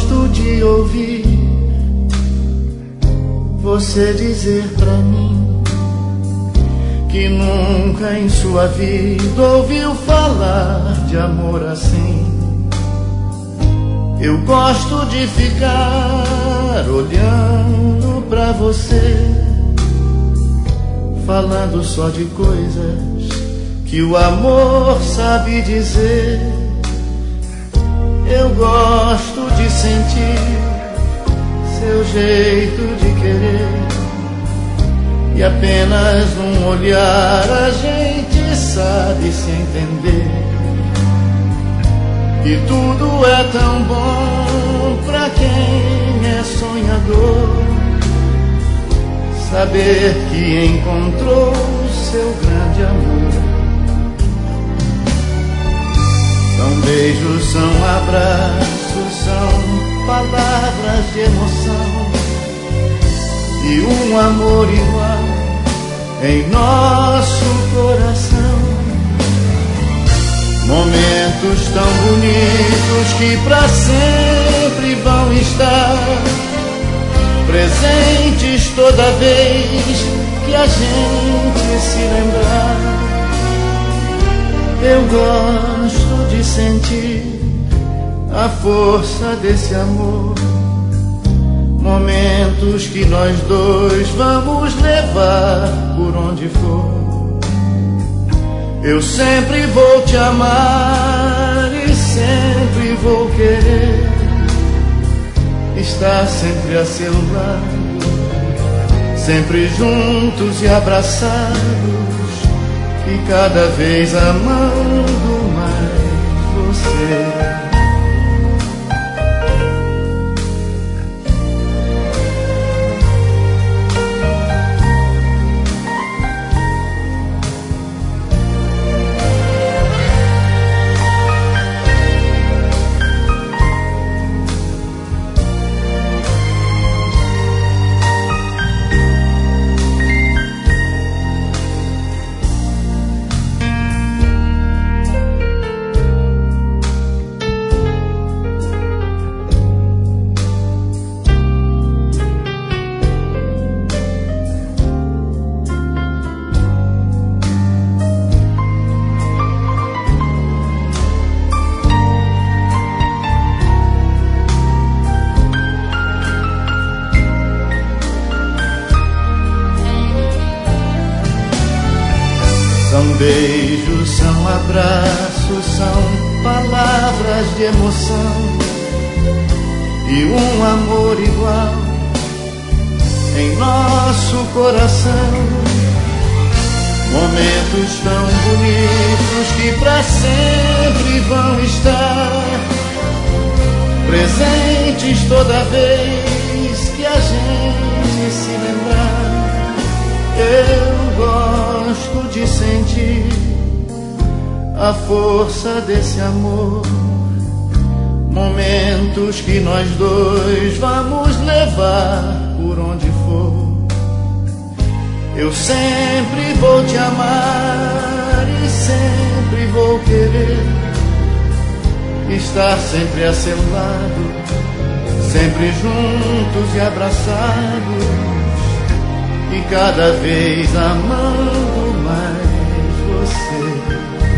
gosto de ouvir você dizer pra mim que nunca em sua vida ouviu falar de amor assim. Eu gosto de ficar olhando pra você, falando só de coisas que o amor sabe dizer. Eu gosto de sentir seu jeito de querer, e apenas num olhar a gente sabe se entender. E tudo é tão bom pra quem é sonhador, saber que encontrou seu grande amor. São beijos, são abraços, são palavras de emoção, e um amor igual em nosso coração. Momentos tão bonitos que pra sempre vão estar presentes toda vez que a gente se lembrar. Eu gosto de sentir a força desse amor, momentos que nós dois vamos levar por onde for. Eu sempre vou te amar e sempre vou querer estar sempre a seu lado, sempre juntos e abraçados, e cada vez amando mais você. São beijos, são abraços, são palavras de emoção, e um amor igual em nosso coração. Momentos tão bonitos que pra sempre vão estar presentes toda vez que a gente se lembrar. Eu gosto de sentir a força desse amor, momentos que nós dois vamos levar por onde for. Eu sempre vou te amar e sempre vou querer estar sempre a seu lado, sempre juntos e abraçados, e cada vez amando mais você.